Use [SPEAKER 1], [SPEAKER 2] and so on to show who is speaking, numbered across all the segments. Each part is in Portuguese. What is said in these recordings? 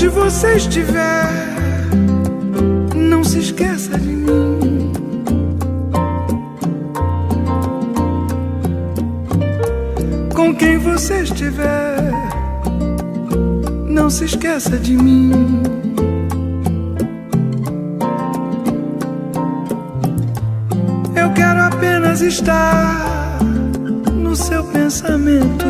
[SPEAKER 1] Onde você estiver, não se esqueça de mim. Com quem você estiver, não se esqueça de mim. Eu quero apenas estar no seu pensamento.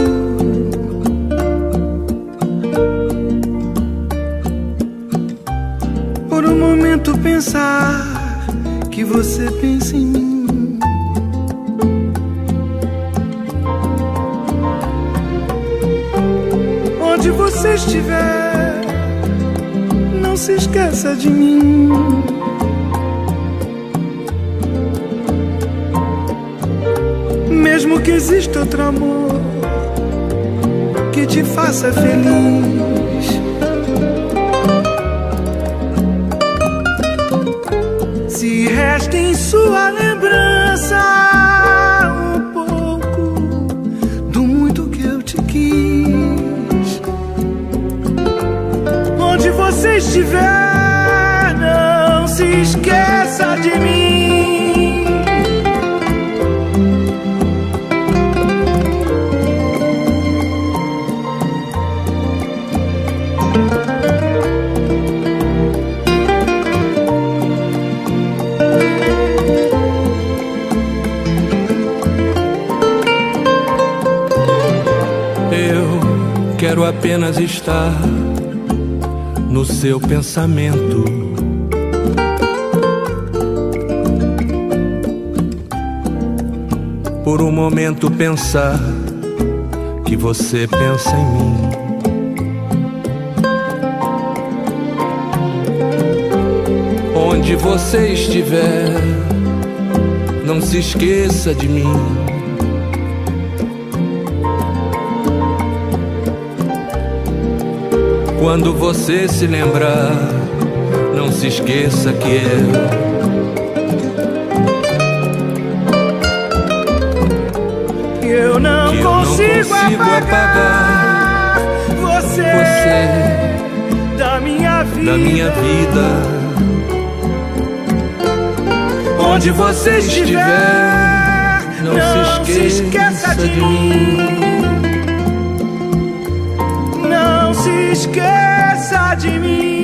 [SPEAKER 1] Por um momento pensar que você pensa em mim. Onde você estiver, não se esqueça de mim. Mesmo que exista outro amor que te faça feliz, se resta em sua lembrança um pouco do muito que eu te quis. Onde você estiver, não se esqueça de mim.
[SPEAKER 2] Quero apenas estar no seu pensamento. Por um momento pensar que você pensa em mim. Onde você estiver, não se esqueça de mim. Quando você se lembrar, não se esqueça que
[SPEAKER 1] eu não consigo apagar você da minha vida. Onde você estiver, não se esqueça de mim. Não se esqueça de mim.